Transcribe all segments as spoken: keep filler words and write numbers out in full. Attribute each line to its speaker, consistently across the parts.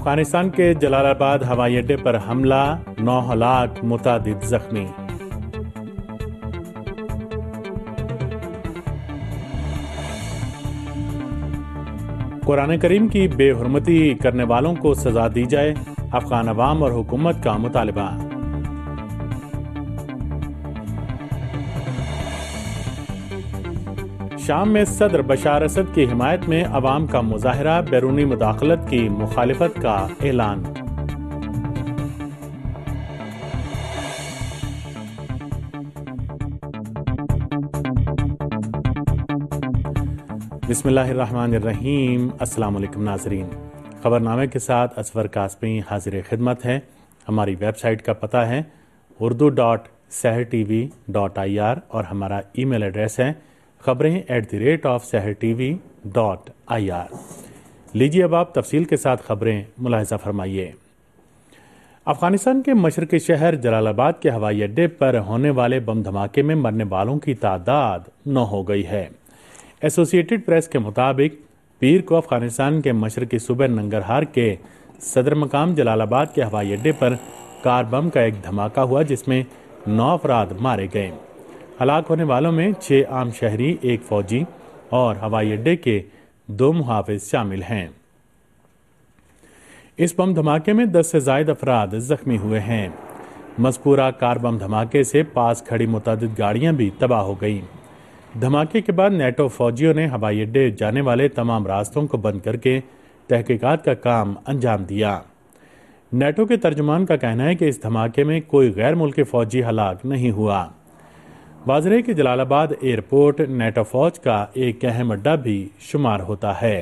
Speaker 1: افغانستان کے جلال آباد ہوائی اڈے پر حملہ، نو ہلاک، متعدد زخمی۔ قرآن کریم کی بے حرمتی کرنے والوں کو سزا دی جائے، افغان عوام اور حکومت کا مطالبہ۔ شام میں صدر بشار اسد کی حمایت میں عوام کا مظاہرہ، بیرونی مداخلت کی مخالفت کا اعلان۔ بسم اللہ الرحمن الرحیم۔ السلام علیکم ناظرین، خبرنامے کے ساتھ اصفر کاسمی حاضر خدمت ہے۔ ہماری ویب سائٹ کا پتہ ہے Urdu dot Sahar T V dot I R اور ہمارا ای میل ایڈریس ہے خبریں at the rate of Sahar T V dot I R. لیجیے اب آپ تفصیل کے ساتھ خبریں ملاحظہ فرمائیے۔ افغانستان کے مشرقی شہر جلال آباد کے ہوائی اڈے پر ہونے والے بم دھماکے میں مرنے والوں کی تعداد نو ہو گئی ہے۔ ایسوسی ایٹڈ پریس کے مطابق پیر کو افغانستان کے مشرقی صوبے ننگرہار کے صدر مقام جلال آباد کے ہوائی اڈے پر کار بم کا ایک دھماکہ ہوا جس میں نو افراد مارے گئے۔ ہلاک ہونے والوں میں چھ عام شہری، ایک فوجی اور ہوائی اڈے کے دو محافظ شامل ہیں۔ اس بم دھماکے میں دس سے زائد افراد زخمی ہوئے ہیں۔ مذکورہ کار بم دھماکے سے پاس کھڑی متعدد گاڑیاں بھی تباہ ہو گئیں۔ دھماکے کے بعد نیٹو فوجیوں نے ہوائی اڈے جانے والے تمام راستوں کو بند کر کے تحقیقات کا کام انجام دیا۔ نیٹو کے ترجمان کا کہنا ہے کہ اس دھماکے میں کوئی غیر ملکی فوجی ہلاک نہیں ہوا۔ واضح ہے کہ جلال آباد ایئرپورٹ نیٹو فوج کا ایک اہم اڈہ بھی شمار ہوتا ہے۔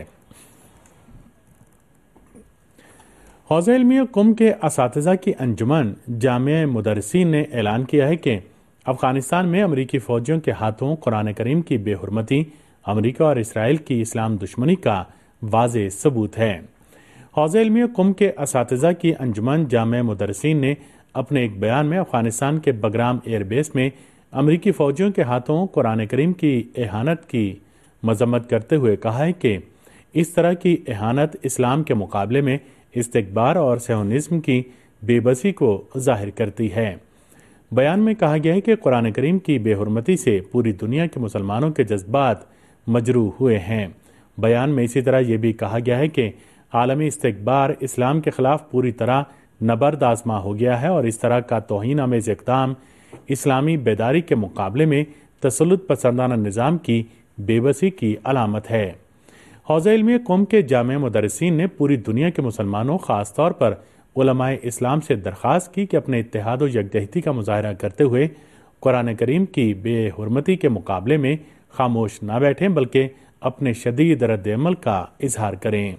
Speaker 1: حوزہ علمیہ قم کے اساتذہ کی انجمن جامعہ مدرسین نے اعلان کیا ہے کہ افغانستان میں امریکی فوجیوں کے ہاتھوں قرآن کریم کی بے حرمتی امریکہ اور اسرائیل کی اسلام دشمنی کا واضح ثبوت ہے۔ حوزہ علمیہ قم کے اساتذہ کی انجمن جامعہ مدرسین نے اپنے ایک بیان میں افغانستان کے بگرام ایئر بیس میں امریکی فوجیوں کے ہاتھوں قرآن کریم کی اہانت کی مذمت کرتے ہوئے کہا ہے کہ اس طرح کی اہانت اسلام کے مقابلے میں استکبار اور صہیونزم کی بے بسی کو ظاہر کرتی ہے۔ بیان میں کہا گیا ہے کہ قرآن کریم کی بے حرمتی سے پوری دنیا کے مسلمانوں کے جذبات مجروح ہوئے ہیں۔ بیان میں اسی طرح یہ بھی کہا گیا ہے کہ عالمی استکبار اسلام کے خلاف پوری طرح نبرد آزما ہو گیا ہے اور اس طرح کا توہین آمیز اقدام اسلامی بیداری کے مقابلے میں تسلط پسندانہ نظام کی بے بسی کی علامت ہے۔ حوزہ علمیہ قوم کے جامعہ مدرسین نے پوری دنیا کے مسلمانوں، خاص طور پر علماء اسلام سے درخواست کی کہ اپنے اتحاد و یکجہتی کا مظاہرہ کرتے ہوئے قرآن کریم کی بے حرمتی کے مقابلے میں خاموش نہ بیٹھیں بلکہ اپنے شدید رد عمل کا اظہار کریں۔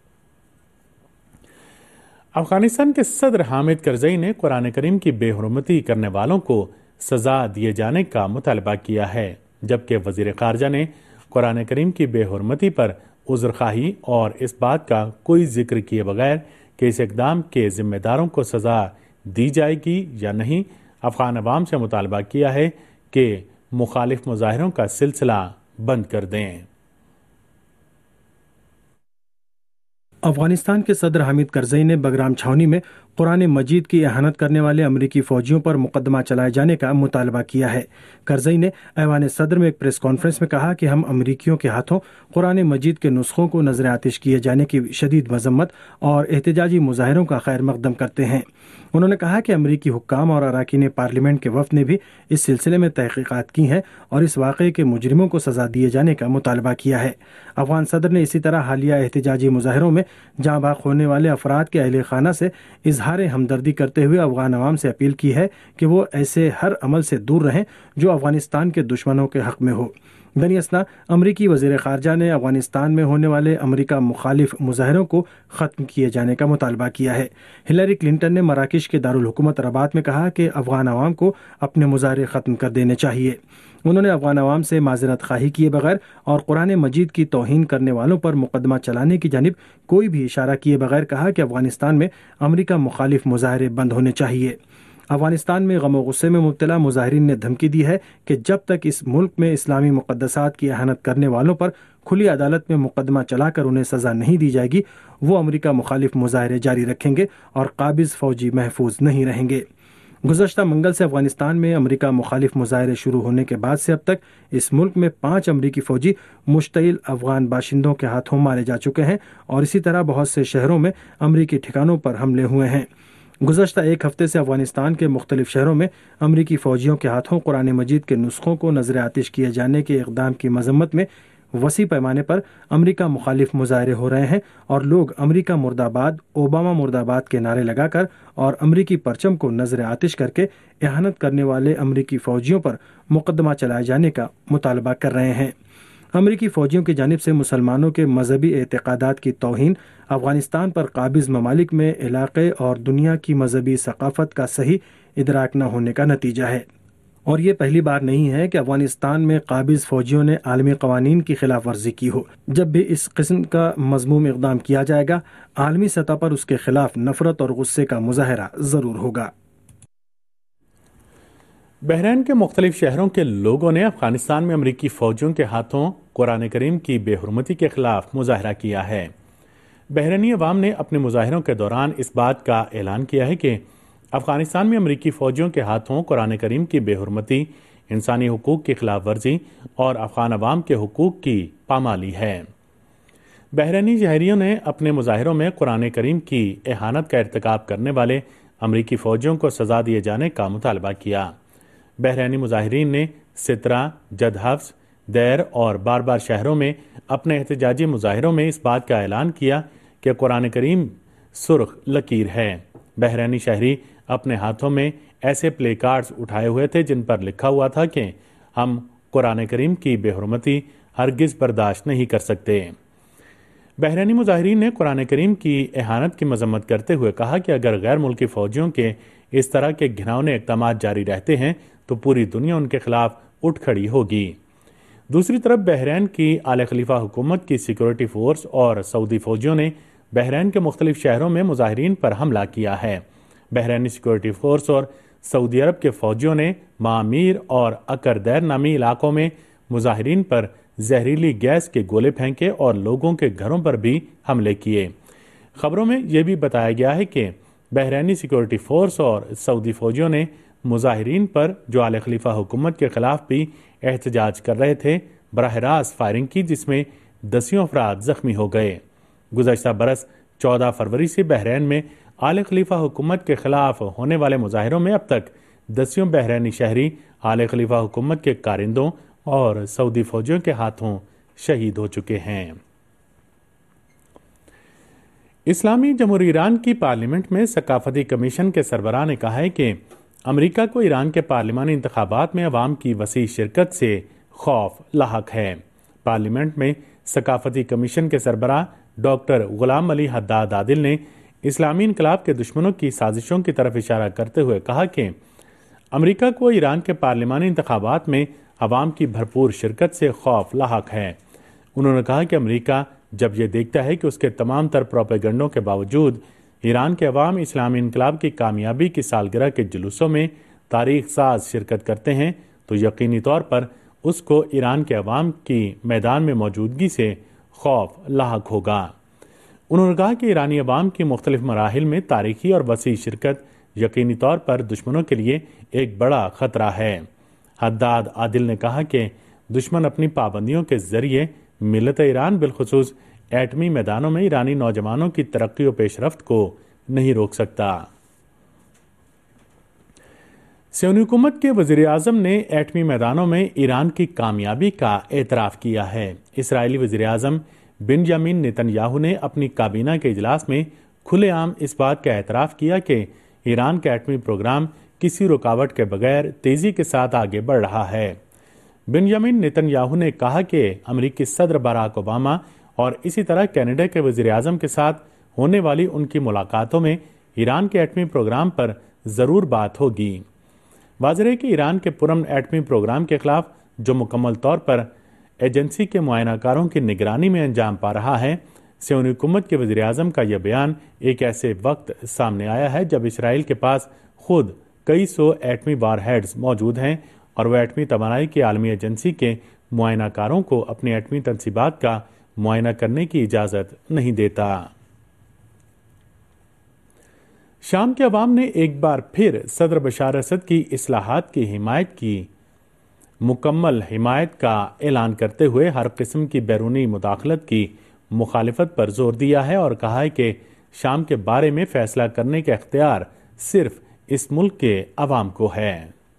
Speaker 1: افغانستان کے صدر حامد کرزئی نے قرآن کریم کی بے حرمتی کرنے والوں کو سزا دیے جانے کا مطالبہ کیا ہے، جبکہ وزیر خارجہ نے قرآن کریم کی بے حرمتی پر عذرخواہی اور اس بات کا کوئی ذکر کیے بغیر کہ اس اقدام کے ذمہ داروں کو سزا دی جائے گی یا نہیں، افغان عوام سے مطالبہ کیا ہے کہ مخالف مظاہروں کا سلسلہ بند کر دیں۔
Speaker 2: افغانستان کے صدر حامد کرزئی نے بگرام چھاونی میں قرآن مجید کی اہانت کرنے والے امریکی فوجیوں پر مقدمہ چلائے جانے کا مطالبہ کیا ہے۔ کرزئی نے ایوان صدر میں ایک پریس کانفرنس میں کہا کہ ہم امریکیوں کے ہاتھوں قرآن مجید کے نسخوں کو نظر آتش کیے جانے کی شدید مذمت اور احتجاجی مظاہروں کا خیر مقدم کرتے ہیں۔ انہوں نے کہا کہ امریکی حکام اور اراکین پارلیمنٹ کے وفد نے بھی اس سلسلے میں تحقیقات کی ہیں اور اس واقعے کے مجرموں کو سزا دیے جانے کا مطالبہ کیا ہے۔ افغان صدر نے اسی طرح حالیہ احتجاجی مظاہروں میں جاں بحق ہونے والے افراد کے اہل خانہ سے اظہار ہمدردی کرتے ہوئے افغان عوام سے اپیل کی ہے کہ وہ ایسے ہر عمل سے دور رہیں جو افغانستان کے دشمنوں کے حق میں ہو۔ دنی اسنا امریکی وزیر خارجہ نے افغانستان میں ہونے والے امریکہ مخالف مظاہروں کو ختم کیے جانے کا مطالبہ کیا ہے۔ ہلری کلنٹن نے مراکش کے دارالحکومت رباط میں کہا کہ افغان عوام کو اپنے مظاہرے ختم کر دینے چاہیے۔ انہوں نے افغان عوام سے معذرت خواہی کیے بغیر اور قرآن مجید کی توہین کرنے والوں پر مقدمہ چلانے کی جانب کوئی بھی اشارہ کیے بغیر کہا کہ افغانستان میں امریکہ مخالف مظاہرے بند ہونے چاہیے۔ افغانستان میں غم و غصے میں مبتلا مظاہرین نے دھمکی دی ہے کہ جب تک اس ملک میں اسلامی مقدسات کی اہانت کرنے والوں پر کھلی عدالت میں مقدمہ چلا کر انہیں سزا نہیں دی جائے گی، وہ امریکہ مخالف مظاہرے جاری رکھیں گے اور قابض فوجی محفوظ نہیں رہیں گے۔ گزشتہ منگل سے افغانستان میں امریکہ مخالف مظاہرے شروع ہونے کے بعد سے اب تک اس ملک میں پانچ امریکی فوجی مشتعل افغان باشندوں کے ہاتھوں مارے جا چکے ہیں اور اسی طرح بہت سے شہروں میں امریکی ٹھکانوں پر حملے ہوئے ہیں۔ گزشتہ ایک ہفتے سے افغانستان کے مختلف شہروں میں امریکی فوجیوں کے ہاتھوں قرآن مجید کے نسخوں کو نذر آتش کیے جانے کے اقدام کی مذمت میں وسیع پیمانے پر امریکہ مخالف مظاہرے ہو رہے ہیں اور لوگ امریکہ مرد آباد، اوباما مرد آباد کے نعرے لگا کر اور امریکی پرچم کو نذر آتش کر کے اہانت کرنے والے امریکی فوجیوں پر مقدمہ چلائے جانے کا مطالبہ کر رہے ہیں۔ امریکی فوجیوں کی جانب سے مسلمانوں کے مذہبی اعتقادات کی توہین افغانستان پر قابض ممالک میں علاقے اور دنیا کی مذہبی ثقافت کا صحیح ادراک نہ ہونے کا نتیجہ ہے، اور یہ پہلی بار نہیں ہے کہ افغانستان میں قابض فوجیوں نے عالمی قوانین کی خلاف ورزی کی ہو۔ جب بھی اس قسم کا مذموم اقدام کیا جائے گا، عالمی سطح پر اس کے خلاف نفرت اور غصے کا مظاہرہ ضرور ہوگا۔
Speaker 1: بحرین کے مختلف شہروں کے لوگوں نے افغانستان میں امریکی فوجیوں کے ہاتھوں قرآن کریم کی بے حرمتی کے خلاف مظاہرہ کیا ہے۔ بحرینی عوام نے اپنے مظاہروں کے دوران اس بات کا اعلان کیا ہے کہ افغانستان میں امریکی فوجیوں کے ہاتھوں قرآن کریم کی بے حرمتی انسانی حقوق کی خلاف ورزی اور افغان عوام کے حقوق کی پامالی ہے۔ بحرینی شہریوں نے اپنے مظاہروں میں قرآن کریم کی اہانت کا ارتکاب کرنے والے امریکی فوجیوں کو سزا دیے جانے کا مطالبہ کیا۔ بحرینی مظاہرین نے سترہ، جد حفظ، دیر اور بار بار شہروں میں اپنے احتجاجی مظاہروں میں اس بات کا اعلان کیا کہ قرآن کریم سرخ لکیر ہے۔ بحرینی شہری اپنے ہاتھوں میں ایسے پلے کارڈز اٹھائے ہوئے تھے جن پر لکھا ہوا تھا کہ ہم قرآن کریم کی بے حرمتی ہرگز برداشت نہیں کر سکتے۔ بحرینی مظاہرین نے قرآن کریم کی اہانت کی مذمت کرتے ہوئے کہا کہ اگر غیر ملکی فوجیوں کے اس طرح کے گھناؤنے اقدامات جاری رہتے ہیں تو پوری دنیا ان کے خلاف اٹھ کھڑی ہوگی۔ دوسری طرف بحرین کی آل خلیفہ حکومت کی سیکورٹی فورس اور سعودی فوجیوں نے بحرین کے مختلف شہروں میں مظاہرین پر حملہ کیا ہے۔ بحرینی سیکورٹی فورس اور سعودی عرب کے فوجیوں نے معمیر اور اکردیر نامی علاقوں میں مظاہرین پر زہریلی گیس کے گولے پھینکے اور لوگوں کے گھروں پر بھی حملے کیے۔ خبروں میں یہ بھی بتایا گیا ہے کہ بحرینی سیکورٹی فورس اور سعودی فوجیوں نے مظاہرین پر جو آل خلیفہ حکومت کے خلاف بھی احتجاج کر رہے تھے براہ راست فائرنگ کی، جس میں دسیوں افراد زخمی ہو گئے۔ گزشتہ برس چودہ فروری سے بحرین میں آل خلیفہ حکومت کے خلاف ہونے والے مظاہروں میں اب تک دسیوں بحرینی شہری آل خلیفہ حکومت کے کارندوں اور سعودی فوجیوں کے ہاتھوں شہید ہو چکے ہیں۔ اسلامی جمہوریہ ایران کی پارلیمنٹ میں ثقافتی کمیشن کے سربراہ نے کہا ہے کہ امریکہ کو ایران کے پارلیمانی انتخابات میں عوام کی وسیع شرکت سے خوف لاحق ہے۔ پارلیمنٹ میں ثقافتی کمیشن کے سربراہ ڈاکٹر غلام علی حداد عادل نے اسلامی انقلاب کے دشمنوں کی سازشوں کی طرف اشارہ کرتے ہوئے کہا کہ امریکہ کو ایران کے پارلیمانی انتخابات میں عوام کی بھرپور شرکت سے خوف لاحق ہے۔ انہوں نے کہا کہ امریکہ جب یہ دیکھتا ہے کہ اس کے تمام تر پروپیگنڈوں کے باوجود ایران کے عوام اسلامی انقلاب کی کامیابی کی سالگرہ کے جلوسوں میں تاریخ ساز شرکت کرتے ہیں تو یقینی طور پر اس کو ایران کے عوام کی میدان میں موجودگی سے خوف لاحق ہوگا۔ انہوں نے کہا کہ ایرانی عوام کی مختلف مراحل میں تاریخی اور وسیع شرکت یقینی طور پر دشمنوں کے لیے ایک بڑا خطرہ ہے۔ حداد عادل نے کہا کہ دشمن اپنی پابندیوں کے ذریعے ملت ایران بالخصوص ایٹمی میدانوں میں ایرانی نوجوانوں کی ترقی و پیش رفت کو نہیں روک سکتا۔ سیونی حکومت کے وزیر اعظم نے ایٹمی میدانوں میں ایران کی کامیابی کا اعتراف کیا ہے۔ اسرائیلی وزیر اعظم بنجامن نیتن یاہو نے اپنی کابینہ کے اجلاس میں کھلے عام اس بات کا اعتراف کیا کہ ایران کا ایٹمی پروگرام کسی رکاوٹ کے بغیر تیزی کے ساتھ آگے بڑھ رہا ہے۔ بنجامن نیتن یاہو نے کہا کہ امریکی صدر باراک اوباما اور اسی طرح کینیڈا کے وزیر اعظم کے ساتھ ہونے والی ان کی ملاقاتوں میں ایران کے ایٹمی پروگرام پر ضرور بات ہوگی۔ واضح ہے کہ ایران کے پرامن ایٹمی پروگرام کے خلاف جو مکمل طور پر ایجنسی کے معائنہ کاروں کی نگرانی میں انجام پا رہا ہے، سیونی حکومت کے وزیر اعظم کا یہ بیان ایک ایسے وقت سامنے آیا ہے جب اسرائیل کے پاس خود کئی سو ایٹمی وار ہیڈز موجود ہیں اور وہ ایٹمی توانائی کی عالمی ایجنسی کے معائنہ کاروں کو اپنی ایٹمی تنصیبات کا معائنہ کرنے کی اجازت نہیں دیتا۔ شام کے عوام نے ایک بار پھر صدر بشار اسد کی اصلاحات کی حمایت کی مکمل حمایت کا اعلان کرتے ہوئے ہر قسم کی بیرونی مداخلت کی مخالفت پر زور دیا ہے اور کہا ہے کہ شام کے بارے میں فیصلہ کرنے کا اختیار صرف اس ملک کے عوام کو ہے۔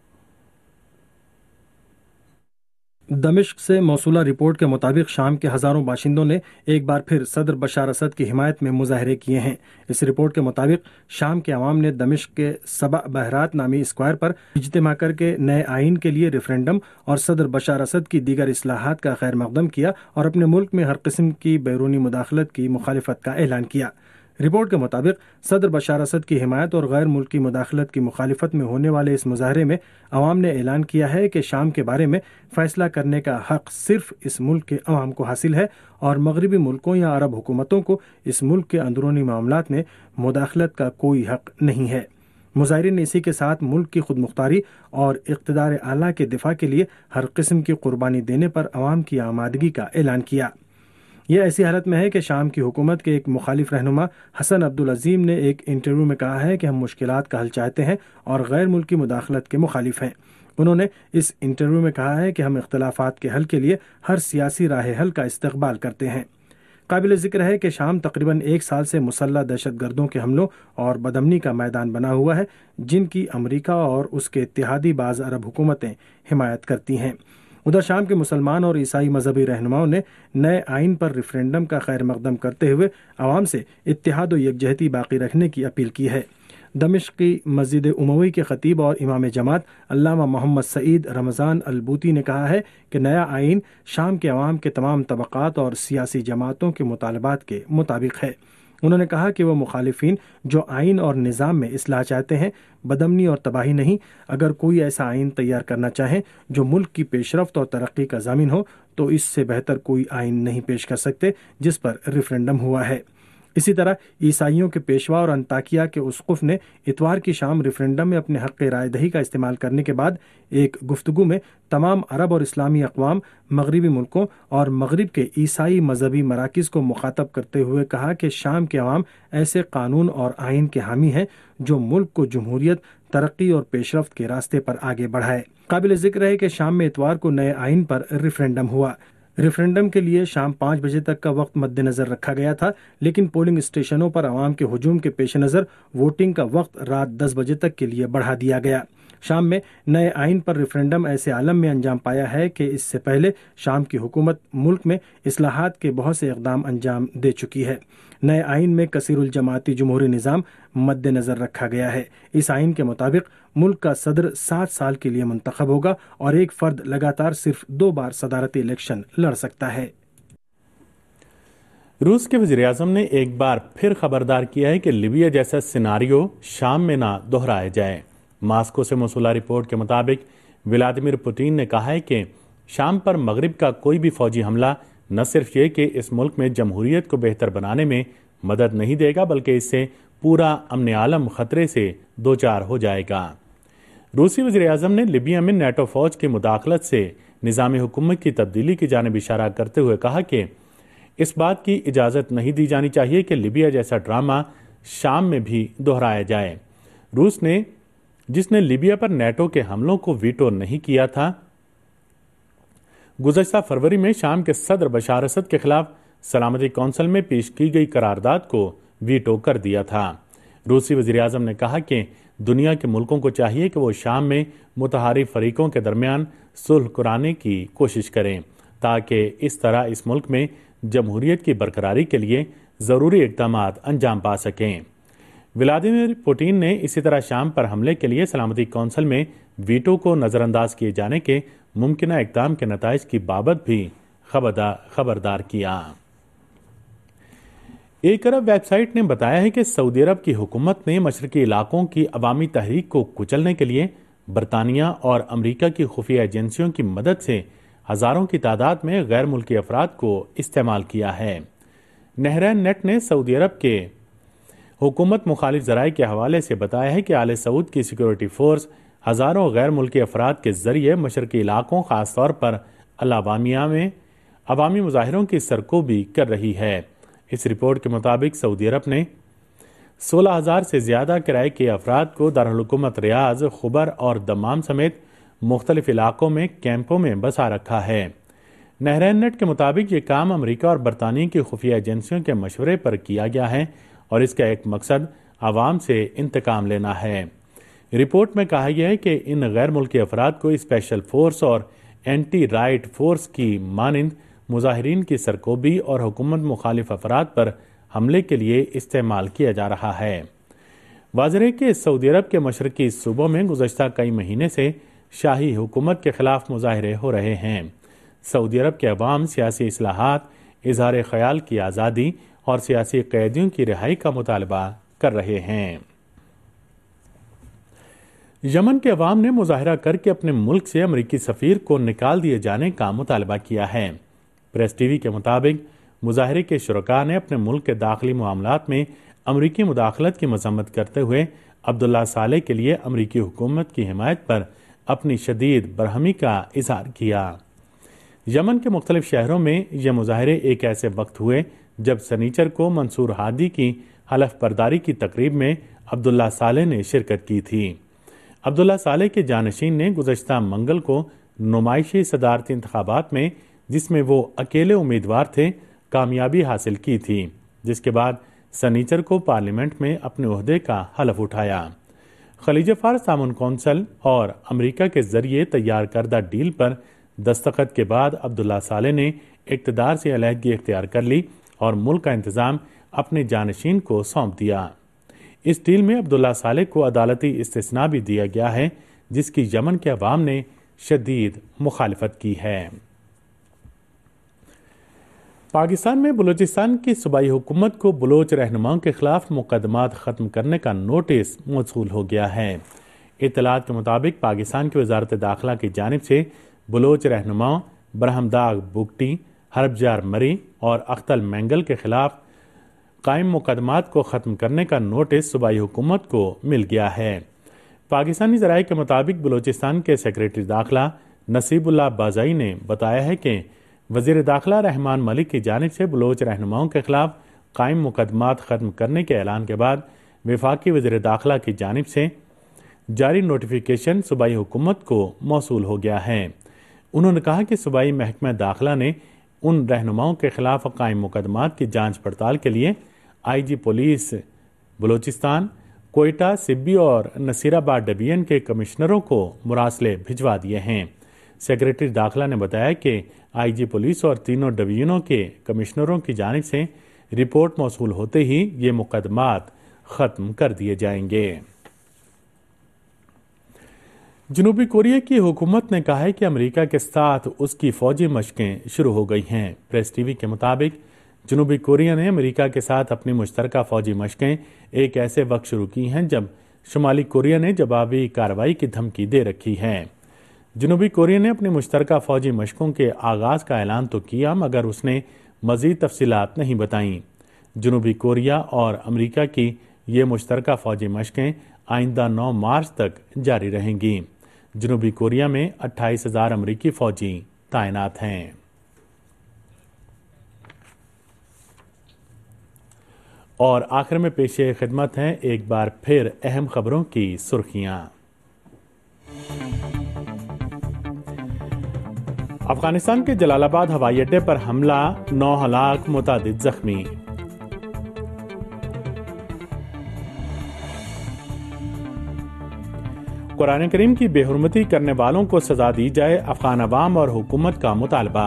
Speaker 2: دمشق سے موصولہ رپورٹ کے مطابق شام کے ہزاروں باشندوں نے ایک بار پھر صدر بشار اسد کی حمایت میں مظاہرے کیے ہیں۔ اس رپورٹ کے مطابق شام کے عوام نے دمشق کے سبع بہرات نامی اسکوائر پر اجتماع کر کے نئے آئین کے لیے ریفرینڈم اور صدر بشار اسد کی دیگر اصلاحات کا خیر مقدم کیا اور اپنے ملک میں ہر قسم کی بیرونی مداخلت کی مخالفت کا اعلان کیا۔ رپورٹ کے مطابق صدر بشار اسد کی حمایت اور غیر ملکی مداخلت کی مخالفت میں ہونے والے اس مظاہرے میں عوام نے اعلان کیا ہے کہ شام کے بارے میں فیصلہ کرنے کا حق صرف اس ملک کے عوام کو حاصل ہے اور مغربی ملکوں یا عرب حکومتوں کو اس ملک کے اندرونی معاملات میں مداخلت کا کوئی حق نہیں ہے۔ مظاہرین نے اسی کے ساتھ ملک کی خود مختاری اور اقتدار اعلیٰ کے دفاع کے لیے ہر قسم کی قربانی دینے پر عوام کی آمادگی کا اعلان کیا۔ یہ ایسی حالت میں ہے کہ شام کی حکومت کے ایک مخالف رہنما حسن عبدالعظیم نے ایک انٹرویو میں کہا ہے کہ ہم مشکلات کا حل چاہتے ہیں اور غیر ملکی مداخلت کے مخالف ہیں۔ انہوں نے اس انٹرویو میں کہا ہے کہ ہم اختلافات کے حل کے لیے ہر سیاسی راہ حل کا استقبال کرتے ہیں۔ قابل ذکر ہے کہ شام تقریباً ایک سال سے مسلح دہشت گردوں کے حملوں اور بدامنی کا میدان بنا ہوا ہے، جن کی امریکہ اور اس کے اتحادی بعض عرب حکومتیں حمایت کرتی ہیں۔ ادھر شام کے مسلمان اور عیسائی مذہبی رہنماؤں نے نئے آئین پر ریفرینڈم کا خیر مقدم کرتے ہوئے عوام سے اتحاد و یکجہتی باقی رکھنے کی اپیل کی ہے۔ دمشق کی مسجد اموی کے خطیب اور امام جماعت علامہ محمد سعید رمضان البوتی نے کہا ہے کہ نیا آئین شام کے عوام کے تمام طبقات اور سیاسی جماعتوں کے مطالبات کے مطابق ہے۔ انہوں نے کہا کہ وہ مخالفین جو آئین اور نظام میں اصلاح چاہتے ہیں، بدامنی اور تباہی نہیں، اگر کوئی ایسا آئین تیار کرنا چاہیں جو ملک کی پیش رفت اور ترقی کا ضامن ہو تو اس سے بہتر کوئی آئین نہیں پیش کر سکتے جس پر ریفرینڈم ہوا ہے۔ اسی طرح عیسائیوں کے پیشوا اور انطاکیہ کے اسقف نے اتوار کی شام ریفرینڈم میں اپنے حق رائے دہی کا استعمال کرنے کے بعد ایک گفتگو میں تمام عرب اور اسلامی اقوام، مغربی ملکوں اور مغرب کے عیسائی مذہبی مراکز کو مخاطب کرتے ہوئے کہا کہ شام کے عوام ایسے قانون اور آئین کے حامی ہیں جو ملک کو جمہوریت، ترقی اور پیش رفت کے راستے پر آگے بڑھائے۔ قابل ذکر ہے کہ شام میں اتوار کو نئے آئین پر ریفرینڈم ہوا۔ ریفرینڈم کے لیے شام پانچ بجے تک کا وقت مد نظر رکھا گیا تھا، لیکن پولنگ اسٹیشنوں پر عوام کے ہجوم کے پیش نظر ووٹنگ کا وقت رات دس بجے تک کے لیے بڑھا دیا گیا۔ شام میں نئے آئین پر ریفرینڈم ایسے عالم میں انجام پایا ہے کہ اس سے پہلے شام کی حکومت ملک میں اصلاحات کے بہت سے اقدام انجام دے چکی ہے۔ نئے آئین میں کثیر الجماعتی جمہوری نظام مد نظر رکھا گیا ہے۔ اس آئین کے مطابق ملک کا صدر سات سال کے لیے منتخب ہوگا اور ایک فرد لگاتار صرف دو بار صدارتی الیکشن لڑ سکتا ہے۔
Speaker 1: روس کے وزیر اعظم نے ایک بار پھر خبردار کیا ہے کہ لیبیا جیسا سیناریو شام میں نہ دہرایا جائے۔ ماسکو سے موصولہ رپورٹ کے مطابق ولادیمیر پوٹین نے کہا ہے کہ شام پر مغرب کا کوئی بھی فوجی حملہ نہ صرف یہ کہ اس ملک میں جمہوریت کو بہتر بنانے میں مدد نہیں دے گا بلکہ اس سے پورا امن عالم خطرے سے دوچار ہو جائے گا۔ روسی وزیر اعظم نے لیبیا میں نیٹو فوج کی مداخلت سے نظام حکومت کی تبدیلی کی جانب اشارہ کرتے ہوئے کہا کہ اس بات کی اجازت نہیں دی جانی چاہیے کہ لیبیا جیسا ڈرامہ شام میں بھی دہرایا جائے۔ روس نے جس نے لیبیا پر نیٹو کے حملوں کو ویٹو نہیں کیا تھا، گزشتہ فروری میں شام کے صدر بشار اسد کے خلاف سلامتی کونسل میں پیش کی گئی قرارداد کو ویٹو کر دیا تھا۔ روسی وزیر اعظم نے کہا کہ دنیا کے ملکوں کو چاہیے کہ وہ شام میں متحارب فریقوں کے درمیان صلح کرانے کی کوشش کریں تاکہ اس طرح اس ملک میں جمہوریت کی برقراری کے لیے ضروری اقدامات انجام پا سکیں۔ ولادیمیر پوٹین نے اسی طرح شام پر حملے کے لیے سلامتی کونسل میں ویٹو کو نظر انداز کیے جانے کے ممکنہ اقدام کے نتائج کی بابت بھی خبردار کیا۔ ایک عرب ویب سائٹ نے بتایا ہے کہ سعودی عرب کی حکومت نے مشرقی علاقوں کی عوامی تحریک کو کچلنے کے لیے برطانیہ اور امریکہ کی خفیہ ایجنسیوں کی مدد سے ہزاروں کی تعداد میں غیر ملکی افراد کو استعمال کیا ہے۔ نہرین نیٹ نے سعودی عرب کے حکومت مخالف ذرائع کے حوالے سے بتایا ہے کہ آل سعود کی سیکورٹی فورس ہزاروں غیر ملکی افراد کے ذریعے مشرقی علاقوں خاص طور پر الاوامیہ میں عوامی مظاہروں کی سرکوبی کر رہی ہے۔ اس رپورٹ کے مطابق سعودی عرب نے سولہ ہزار سے زیادہ کرائے کے افراد کو دارالحکومت ریاض، خبر اور دمام سمیت مختلف علاقوں میں کیمپوں میں بسا رکھا ہے۔ نہرین نیٹ کے مطابق یہ کام امریکہ اور برطانیہ کی خفیہ ایجنسیوں کے مشورے پر کیا گیا ہے اور اس کا ایک مقصد عوام سے انتقام لینا ہے۔ رپورٹ میں کہا گیا ہے کہ ان غیر ملکی افراد کو اسپیشل فورس اور اینٹی رائٹ فورس کی مانند مظاہرین کی سرکوبی اور حکومت مخالف افراد پر حملے کے لیے استعمال کیا جا رہا ہے۔ واضح ہے کہ سعودی عرب کے مشرقی صوبوں میں گزشتہ کئی مہینے سے شاہی حکومت کے خلاف مظاہرے ہو رہے ہیں۔ سعودی عرب کے عوام سیاسی اصلاحات، اظہار خیال کی آزادی اور سیاسی قیدیوں کی رہائی کا مطالبہ کر رہے ہیں۔ یمن کے عوام نے مظاہرہ کر کے اپنے ملک سے امریکی سفیر کو نکال دیے جانے کا مطالبہ کیا ہے۔ پریس ٹی وی کے مطابق مظاہرے کے شرکاء نے اپنے ملک کے داخلی معاملات میں امریکی مداخلت کی مذمت کرتے ہوئے عبداللہ صالح کے لیے امریکی حکومت کی حمایت پر اپنی شدید برہمی کا اظہار کیا۔ یمن کے مختلف شہروں میں یہ مظاہرے ایک ایسے وقت ہوئے جب سنیچر کو منصور ہادی کی حلف برداری کی تقریب میں عبداللہ صالح نے شرکت کی تھی۔ عبداللہ صالح کے جانشین نے گزشتہ منگل کو نمائشی صدارتی انتخابات میں، جس میں وہ اکیلے امیدوار تھے، کامیابی حاصل کی تھی، جس کے بعد سنیچر کو پارلیمنٹ میں اپنے عہدے کا حلف اٹھایا۔ خلیج فارس تعاون کونسل اور امریکہ کے ذریعے تیار کردہ ڈیل پر دستخط کے بعد عبداللہ صالح نے اقتدار سے علیحدگی اختیار کر لی اور ملک کا انتظام اپنے جانشین کو سونپ دیا۔ اس ڈیل میں عبداللہ صالح کو عدالتی استثناء بھی دیا گیا ہے، جس کی یمن کے عوام نے شدید مخالفت کی ہے۔ پاکستان میں بلوچستان کی صوبائی حکومت کو بلوچ رہنماؤں کے خلاف مقدمات ختم کرنے کا نوٹس موصول ہو گیا ہے۔ اطلاعات کے مطابق پاکستان کی وزارت داخلہ کی جانب سے بلوچ رہنماؤں برہمداغ بگٹی، حربجار مری اور اختل مینگل کے خلاف قائم مقدمات کو ختم کرنے کا نوٹس صوبائی حکومت کو مل گیا ہے۔ پاکستانی ذرائع کے مطابق بلوچستان کے سیکریٹری داخلہ نصیب اللہ بازائی نے بتایا ہے کہ وزیر داخلہ رحمان ملک کی جانب سے بلوچ رہنماؤں کے خلاف قائم مقدمات ختم کرنے کے اعلان کے بعد وفاقی وزیر داخلہ کی جانب سے جاری نوٹیفیکیشن صوبائی حکومت کو موصول ہو گیا ہے۔ انہوں نے کہا کہ صوبائی محکمہ داخلہ نے ان رہنماؤں کے خلاف قائم مقدمات کی جانچ پڑتال کے لیے I G police Balochistan, Quetta, Sibi اور نصیر آباد ڈویژن کے کمشنروں کو مراسلے بھجوا دیے ہیں۔ سیکریٹری داخلہ نے بتایا کہ آئی جی پولیس اور تینوں ڈویژنوں کے کمشنروں کی جانب سے رپورٹ موصول ہوتے ہی یہ مقدمات ختم کر دیے جائیں گے۔ جنوبی کوریا کی حکومت نے کہا ہے کہ امریکہ کے ساتھ اس کی فوجی مشقیں شروع ہو گئی ہیں۔ پریس ٹی وی کے مطابق جنوبی کوریا نے امریکہ کے ساتھ اپنی مشترکہ فوجی مشقیں ایک ایسے وقت شروع کی ہیں جب شمالی کوریا نے جوابی کارروائی کی دھمکی دے رکھی ہے۔ جنوبی کوریا نے اپنی مشترکہ فوجی مشقوں کے آغاز کا اعلان تو کیا، مگر اس نے مزید تفصیلات نہیں بتائیں۔ جنوبی کوریا اور امریکہ کی یہ مشترکہ فوجی مشقیں آئندہ نو مارچ تک جاری رہیں گی۔ جنوبی کوریا میں اٹھائیس ہزار امریکی فوجی تعینات ہیں۔ اور آخر میں پیش خدمت ہیں ایک بار پھر اہم خبروں کی سرخیاں۔ افغانستان کے جلال آباد ہوائی اڈے پر حملہ، نو ہلاک، متعدد زخمی۔ قرآن کریم کی بے حرمتی کرنے والوں کو سزا دی جائے، افغان عوام اور حکومت کا مطالبہ۔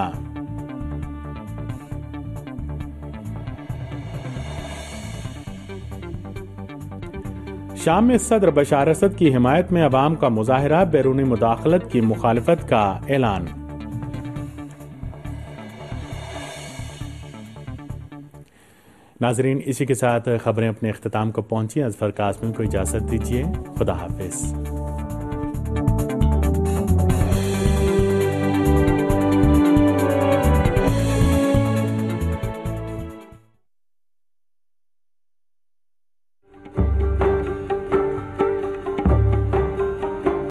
Speaker 1: شام میں صدر بشار اسد کی حمایت میں عوام کا مظاہرہ، بیرونی مداخلت کی مخالفت کا اعلان۔ ناظرین، اسی کے ساتھ خبریں اپنے اختتام کو پہنچی۔ اظفر قاسمی کو اجازت دیجیے، خدا حافظ۔